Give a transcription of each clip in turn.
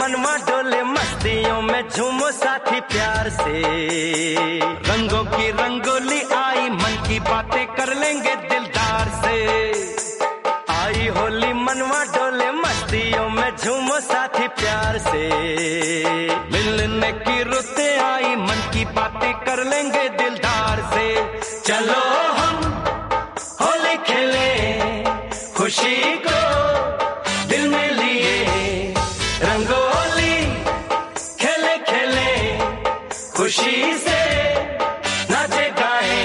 मनवा डोले मस्तियों में झूमो साथी प्यार से। रंगों की रंगोली आई मन की बातें कर लेंगे दिलदार से। आई होली मनवा डोले मस्तियों में झूमो साथी प्यार से। मिलने की रुते आई मन की बातें कर लेंगे दिलदार से। चलो हम होली खेले खुशी को दिल में लिए, रंगोली खेले खेले खुशी से नाचे गाए।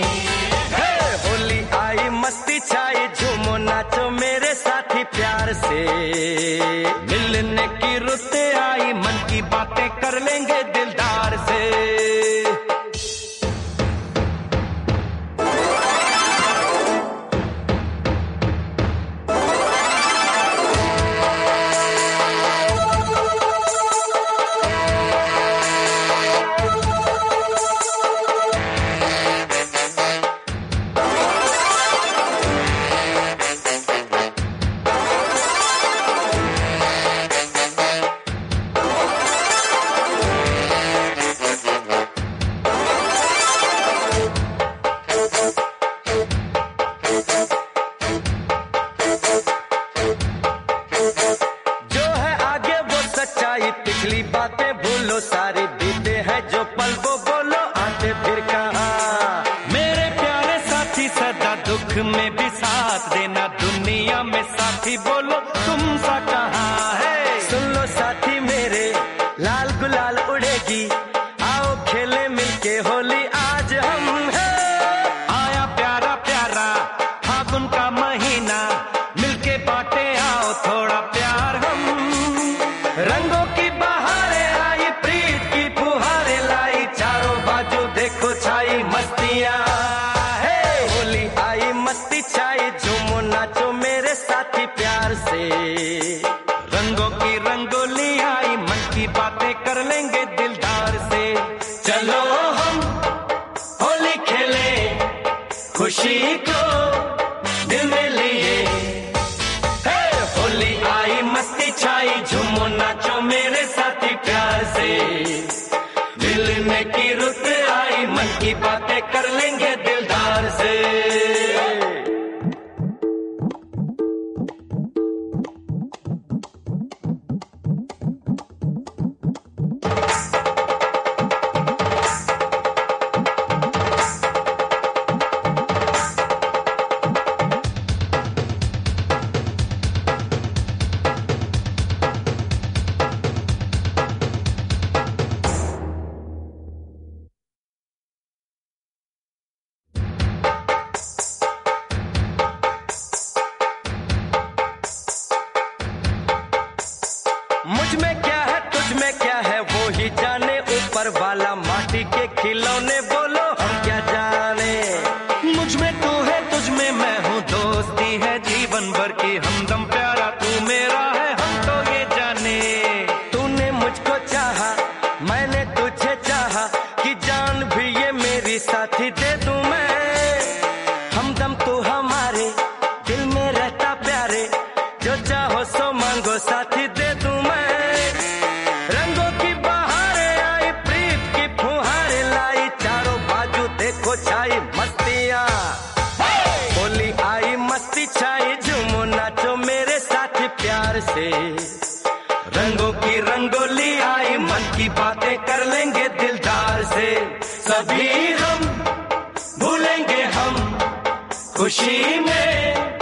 होली आई मस्ती छाई झूमो नाचो मेरे साथी प्यार से। मिलने की रुते आई मन की बातें कर लेंगे दिलदार से। पिछली बातें भूलो सारी बीते हैं जो पल वो बोलो आते फिर कहाँ। मेरे प्यारे साथी सदा दुख में भी साथ देना, दुनिया में साथी बोलो तुम सा कहाँ है। सुन लो साथी मेरे लाल गुलाल उड़ेगी, आओ खेले मिलके होली आज हम है। आया प्यारा प्यारा फागुन का महीना, मिलके बांटे आओ थोड़ा प्यार हम। रंगों की बहारें आई प्रीत की फुहारें लाई, चारों बाजू देखो छाई मस्तियाँ है। होली आई मस्ती छाई झूमो नाचो मेरे साथी प्यार से। रंगों की रंगोली आई मन की बातें कर लेंगे दिलदार से। चलो हम होली खेले खुशी को दिल में लिए। होली आई मस्ती छाई झूमो नाचो मेरे साथी प्यार से। मिलने की रुत आई मन की बातें कर लेंगे दिलदार से। मुझ में क्या है तुझ में क्या है वो ही जाने, ऊपर वाला माटी के खिलौने बोलो हम क्या जाने। मुझ में तू है तुझ में मैं हूँ, दोस्ती है जीवन भर की हमदम प्यारा तू मेरा है हम तो ये जाने। तूने मुझको चाहा मैंने तुझे चाहा, कि जान भी ये मेरी साथी दे दूं मैं। हमदम तू हमारे दिल में रहता प्यारे, जो चाहो सो मांगो साथी दे दूं मैं। रंगों की बहारें आई प्रीत की फुहारें लाई, चारों बाजू देखो छाई मस्तियाँ। होली आई मस्ती छाई झूमो नाचो मेरे साथी प्यार से। रंगों की रंगोली आई मन की बातें कर लेंगे दिलदार से। सभी हम भूलेंगे हम खुशी में